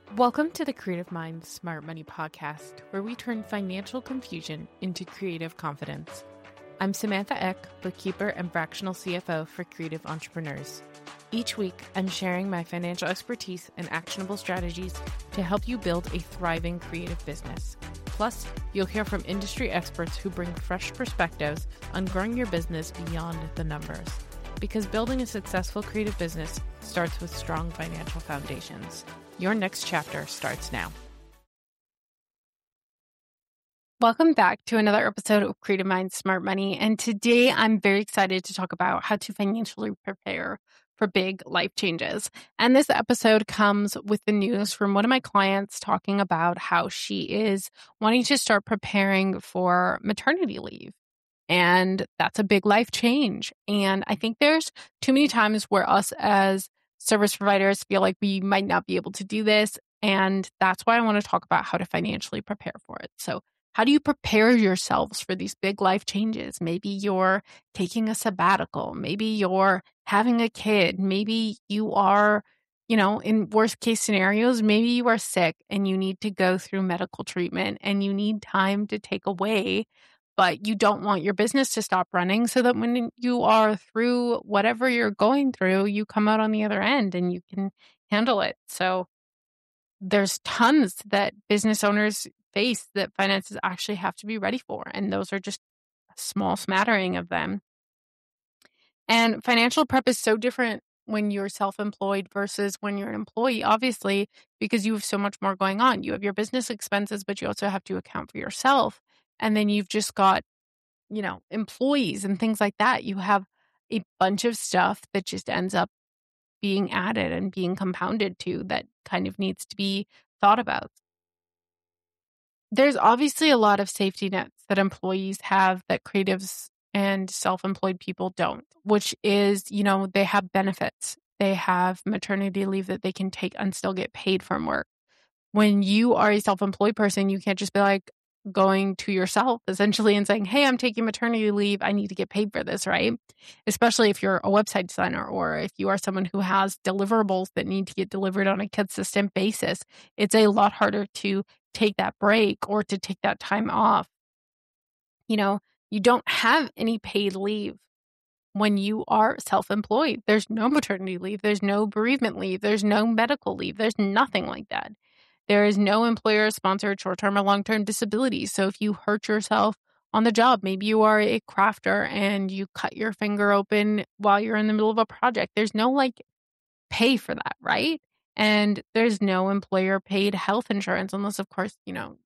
Welcome to the Creative Minds Smart Money podcast, where we turn financial confusion into creative confidence. I'm Samantha Eck, bookkeeper and fractional CFO for creative entrepreneurs. Each week, I'm sharing my financial expertise and actionable strategies to help you build a thriving creative business. Plus, you'll hear from industry experts who bring fresh perspectives on growing your business beyond the numbers. Because building a successful creative business starts with strong financial foundations. Your next chapter starts now. Welcome back to another episode of Creative Minds Smart Money. And today I'm very excited to talk about how to financially prepare for big life changes. And this episode comes with the news from one of my clients talking about how she is wanting to start preparing for maternity leave. And that's a big life change. And I think there's too many times where us as service providers feel like we might not be able to do this. And that's why I want to talk about how to financially prepare for it. So how do you prepare yourselves for these big life changes? Maybe you're taking a sabbatical. Maybe you're having a kid. Maybe you are, in worst case scenarios, maybe you are sick and you need to go through medical treatment and you need time to take away, but you don't want your business to stop running so that when you are through whatever you're going through, you come out on the other end and you can handle it. So there's tons that business owners face that finances actually have to be ready for. And those are just a small smattering of them. And financial prep is so different when you're self-employed versus when you're an employee, obviously, because you have so much more going on. You have your business expenses, but you also have to account for yourself. And then you've just got, employees and things like that. You have a bunch of stuff that just ends up being added and being compounded to that kind of needs to be thought about. There's obviously a lot of safety nets that employees have that creatives and self-employed people don't, which is, they have benefits. They have maternity leave that they can take and still get paid from work. When you are a self-employed person, you can't just be like going to yourself essentially and saying, hey, I'm taking maternity leave. I need to get paid for this, right? Especially if you're a website designer or if you are someone who has deliverables that need to get delivered on a consistent basis. It's a lot harder to take that break or to take that time off. You don't have any paid leave when you are self-employed. There's no maternity leave. There's no bereavement leave. There's no medical leave. There's nothing like that. There is no employer-sponsored short-term or long-term disability. So if you hurt yourself on the job, maybe you are a crafter and you cut your finger open while you're in the middle of a project, there's no pay for that, right? And there's no employer-paid health insurance unless, of course,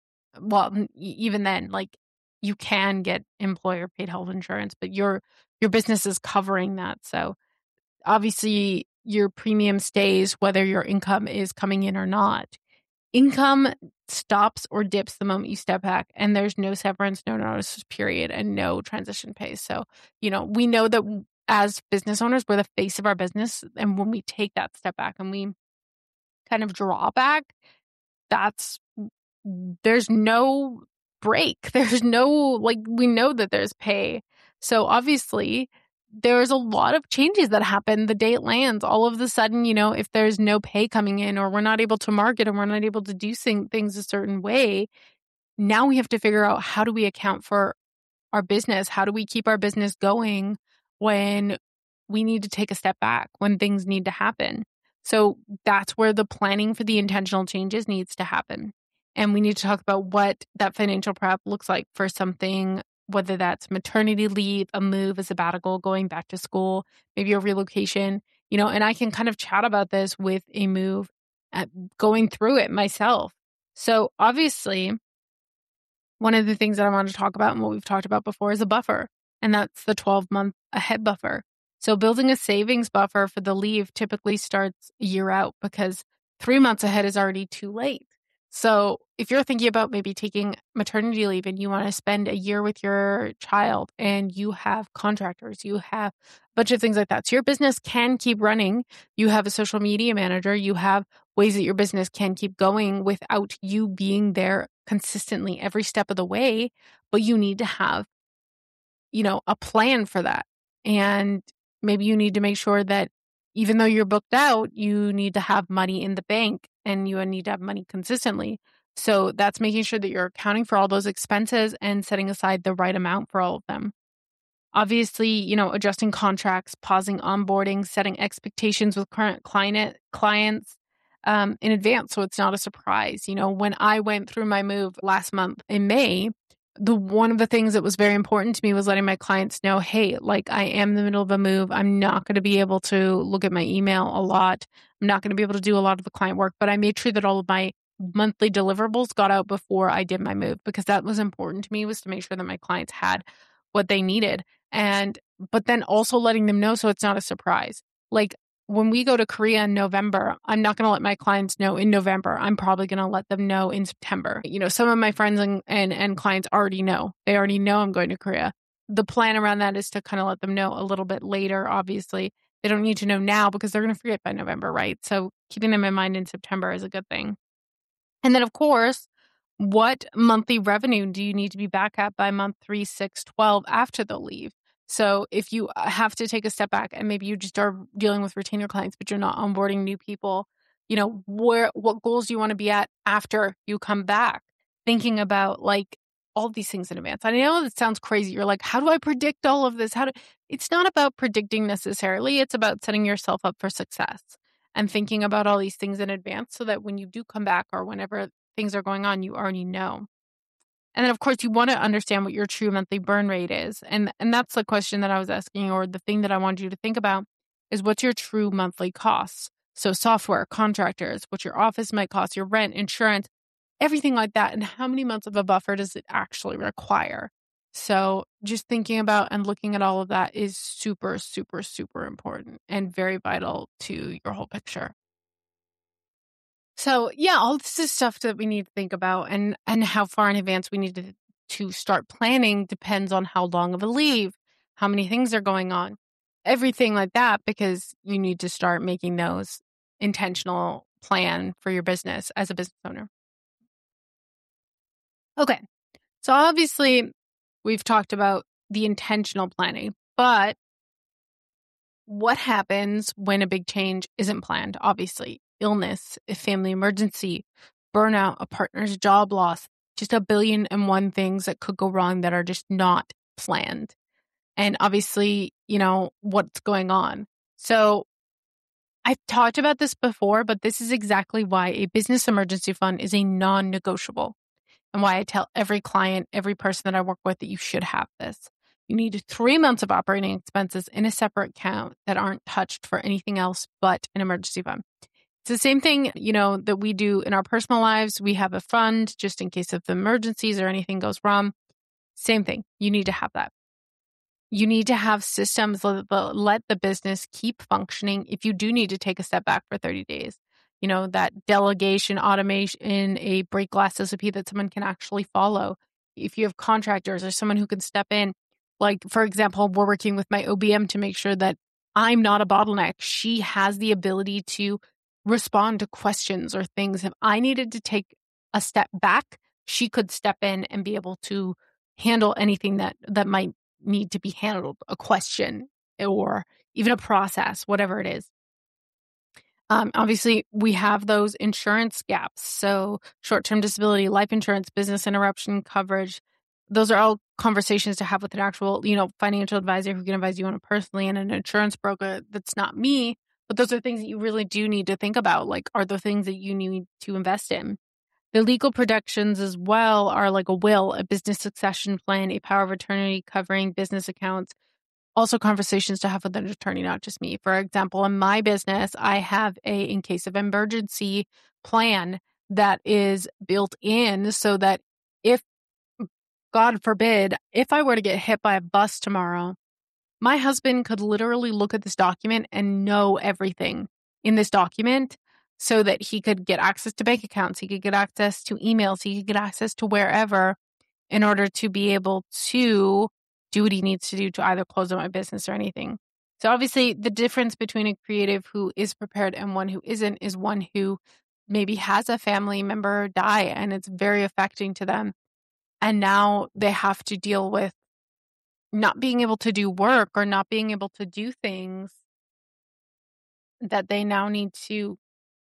even then, you can get employer-paid health insurance, but your business is covering that. So obviously your premium stays whether your income is coming in or not. Income stops or dips the moment you step back, and there's no severance, no notice period, and no transition pay. So, we know that as business owners, we're the face of our business. And when we take that step back and we kind of draw back, there's no break. There's no, we know that there's pay. So obviously, there's a lot of changes that happen the day it lands. All of a sudden, if there's no pay coming in or we're not able to market and we're not able to do things a certain way, now we have to figure out how do we account for our business? How do we keep our business going when we need to take a step back, when things need to happen? So that's where the planning for the intentional changes needs to happen. And we need to talk about what that financial prep looks like for something, whether that's maternity leave, a move, a sabbatical, going back to school, maybe a relocation, and I can kind of chat about this with a move, going through it myself. So obviously, one of the things that I want to talk about and what we've talked about before is a buffer, and that's the 12-month ahead buffer. So building a savings buffer for the leave typically starts a year out because 3 months ahead is already too late. So if you're thinking about maybe taking maternity leave and you want to spend a year with your child and you have contractors, you have a bunch of things like that. So your business can keep running. You have a social media manager. You have ways that your business can keep going without you being there consistently every step of the way. But you need to have, a plan for that. And maybe you need to make sure that even though you're booked out, you need to have money in the bank and you need to have money consistently. So that's making sure that you're accounting for all those expenses and setting aside the right amount for all of them. Obviously, adjusting contracts, pausing onboarding, setting expectations with current clients in advance so it's not a surprise. When I went through my move last month in May, one of the things that was very important to me was letting my clients know, hey, like I am in the middle of a move. I'm not going to be able to look at my email a lot. I'm not going to be able to do a lot of the client work, but I made sure that all of my monthly deliverables got out before I did my move, because that was important to me, was to make sure that my clients had what they needed. But then also letting them know so it's not a surprise. Like when we go to Korea in November, I'm not going to let my clients know in November. I'm probably going to let them know in September. Some of my friends and clients already know. They already know I'm going to Korea. The plan around that is to kind of let them know a little bit later, obviously. They don't need to know now because they're going to forget by November, right? So keeping them in mind in September is a good thing. And then, of course, what monthly revenue do you need to be back at by month 3, 6, 12 after the leave? So if you have to take a step back and maybe you just are dealing with retainer clients, but you're not onboarding new people, what goals do you want to be at after you come back? Thinking about like all these things in advance. I know that sounds crazy. You're like, how do I predict all of this? It's not about predicting necessarily. It's about setting yourself up for success and thinking about all these things in advance so that when you do come back or whenever things are going on, you already know. And then, of course, you want to understand what your true monthly burn rate is. And that's the question that I was asking, or the thing that I wanted you to think about is, what's your true monthly costs? So software, contractors, what your office might cost, your rent, insurance, everything like that. And how many months of a buffer does it actually require? So just thinking about and looking at all of that is super, super, super important and very vital to your whole picture. So yeah, all this is stuff that we need to think about, and how far in advance we need to start planning depends on how long of a leave, how many things are going on, everything like that, because you need to start making those intentional plan for your business as a business owner. Okay. So obviously we've talked about the intentional planning, but what happens when a big change isn't planned? Obviously, illness, a family emergency, burnout, a partner's job loss, just a billion and one things that could go wrong that are just not planned. And obviously, what's going on. So I've talked about this before, but this is exactly why a business emergency fund is a non-negotiable, and why I tell every client, every person that I work with, that you should have this. You need 3 months of operating expenses in a separate account that aren't touched for anything else but an emergency fund. It's the same thing, that we do in our personal lives. We have a fund just in case of emergencies or anything goes wrong. Same thing. You need to have that. You need to have systems that let the business keep functioning if you do need to take a step back for 30 days. That delegation, automation, a break glass SOP that someone can actually follow. If you have contractors or someone who can step in, like, for example, we're working with my OBM to make sure that I'm not a bottleneck. She has the ability to respond to questions or things. If I needed to take a step back, she could step in and be able to handle anything that might need to be handled, a question or even a process, whatever it is. Obviously, we have those insurance gaps. So short-term disability, life insurance, business interruption coverage. Those are all conversations to have with an actual, financial advisor who can advise you on it personally, and an insurance broker that's not me. But those are things that you really do need to think about. Like, are the things that you need to invest in? The legal protections as well are like a will, a business succession plan, a power of attorney covering business accounts. Also conversations to have with an attorney, not just me. For example, in my business, I have a in case of emergency plan that is built in so that if, God forbid, if I were to get hit by a bus tomorrow, my husband could literally look at this document and know everything in this document so that he could get access to bank accounts, he could get access to emails, he could get access to wherever, in order to be able to do what he needs to do to either close out my business or anything. So obviously the difference between a creative who is prepared and one who isn't is one who maybe has a family member die and it's very affecting to them. And now they have to deal with not being able to do work or not being able to do things that they now need to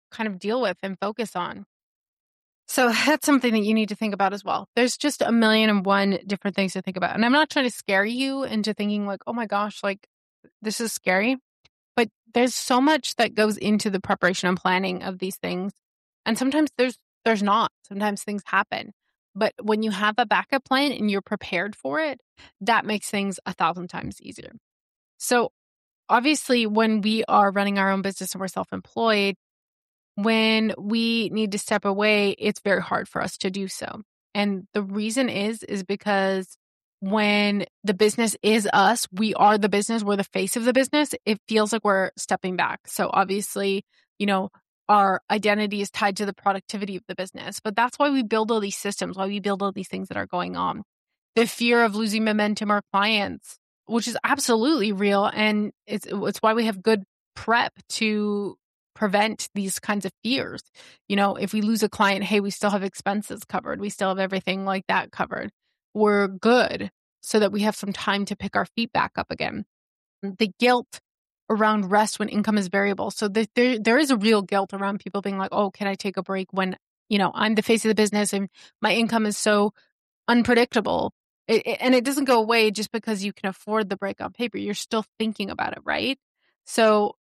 kind of deal with and focus on. So that's something that you need to think about as well. There's just a million and one different things to think about. And I'm not trying to scare you into thinking like, oh my gosh, like this is scary. But there's so much that goes into the preparation and planning of these things. And sometimes there's not. Sometimes things happen. But when you have a backup plan and you're prepared for it, that makes things 1,000 times easier. So obviously, when we are running our own business and we're self-employed, when we need to step away, it's very hard for us to do so. And the reason is because when the business is us, we are the business, we're the face of the business, it feels like we're stepping back. So obviously, our identity is tied to the productivity of the business. But that's why we build all these systems, why we build all these things that are going on. The fear of losing momentum or clients, which is absolutely real. And it's why we have good prep to prevent these kinds of fears. If we lose a client, hey, we still have expenses covered. We still have everything like that covered. We're good so that we have some time to pick our feet back up again. The guilt around rest when income is variable. So there is a real guilt around people being like, oh, can I take a break when, I'm the face of the business and my income is so unpredictable. And it doesn't go away just because you can afford the break on paper. You're still thinking about it, right? So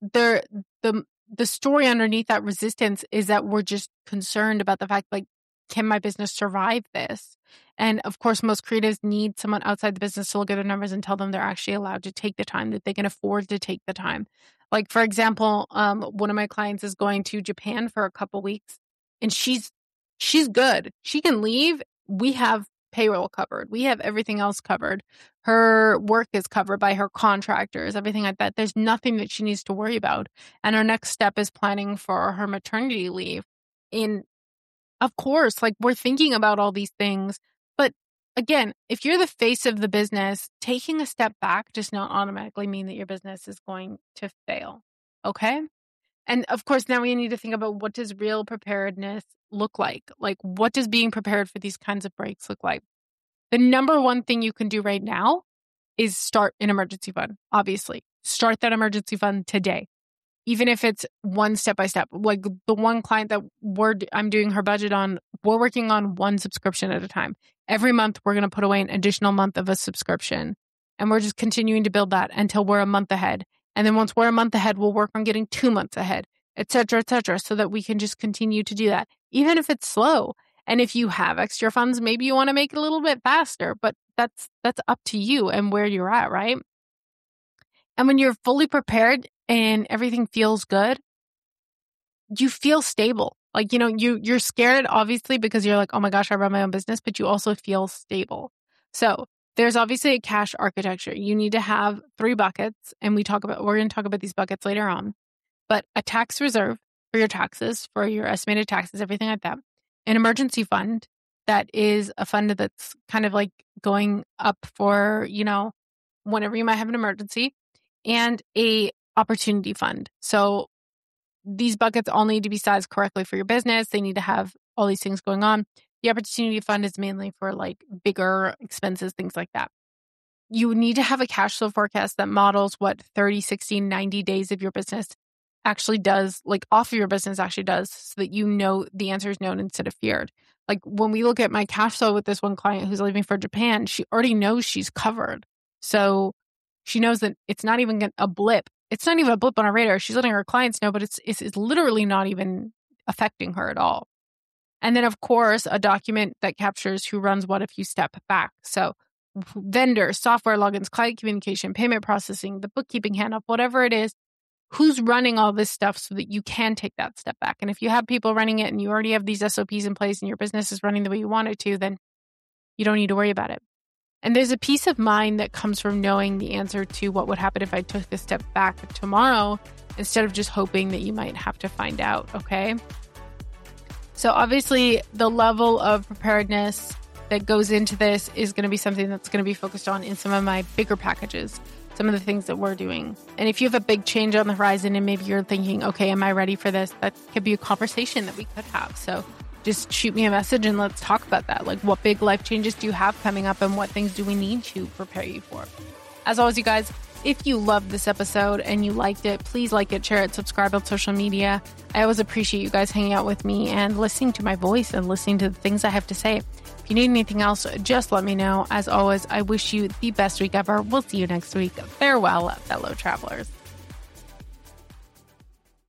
the story underneath that resistance is that we're just concerned about the fact, like, can my business survive this? And of course, most creatives need someone outside the business to look at their numbers and tell them they're actually allowed to take the time, that they can afford to take the time. Like, for example, one of my clients is going to Japan for a couple weeks and she's good. She can leave. We have payroll covered. We have everything else covered. Her work is covered by her contractors, everything like that. There's nothing that she needs to worry about. And our next step is planning for her maternity leave. Of course, like, we're thinking about all these things. But again, if you're the face of the business, taking a step back does not automatically mean that your business is going to fail. Okay? And of course, now we need to think about, what does real preparedness look like? Like, what does being prepared for these kinds of breaks look like? The number one thing you can do right now is start an emergency fund, obviously. Start that emergency fund today. Even if it's one step by step. Like the one client that I'm doing her budget on, we're working on one subscription at a time. Every month, we're going to put away an additional month of a subscription. And we're just continuing to build that until we're a month ahead. And then once we're a month ahead, we'll work on getting 2 months ahead, et cetera, so that we can just continue to do that, even if it's slow. And if you have extra funds, maybe you want to make it a little bit faster, but that's up to you and where you're at, right? And when you're fully prepared and everything feels good, you feel stable. Like, you're scared, obviously, because you're like, oh my gosh, I run my own business, but you also feel stable. So there's obviously a cash architecture. You need to have 3 buckets, and we're going to talk about these buckets later on. But a tax reserve for your taxes, for your estimated taxes, everything like that. An emergency fund that is a fund that's kind of like going up for, whenever you might have an emergency, and a opportunity fund. So these buckets all need to be sized correctly for your business. They need to have all these things going on. The opportunity fund is mainly for like bigger expenses, things like that. You need to have a cash flow forecast that models what 30, 60, 90 days of your business actually does, like off of your business actually does, so that the answer is known instead of feared. Like when we look at my cash flow with this one client who's leaving for Japan, she already knows she's covered. So she knows that it's not even a blip. It's not even a blip on her radar. She's letting her clients know, but it's literally not even affecting her at all. And then, of course, a document that captures who runs what if you step back. So vendors, software logins, client communication, payment processing, the bookkeeping handoff, whatever it is, who's running all this stuff so that you can take that step back. And if you have people running it and you already have these SOPs in place and your business is running the way you want it to, then you don't need to worry about it. And there's a peace of mind that comes from knowing the answer to what would happen if I took this step back tomorrow, instead of just hoping that you might have to find out, okay? So obviously, the level of preparedness that goes into this is going to be something that's going to be focused on in some of my bigger packages, some of the things that we're doing. And if you have a big change on the horizon and maybe you're thinking, okay, am I ready for this? That could be a conversation that we could have. So just shoot me a message and let's talk about that. Like, what big life changes do you have coming up and what things do we need to prepare you for? As always, you guys, If you loved this episode and you liked it, please like it, share it, subscribe on social media. I always appreciate you guys hanging out with me and listening to my voice and listening to the things I have to say. If you need anything else, just let me know. As always, I wish you the best week ever. We'll see you next week. Farewell, fellow travelers.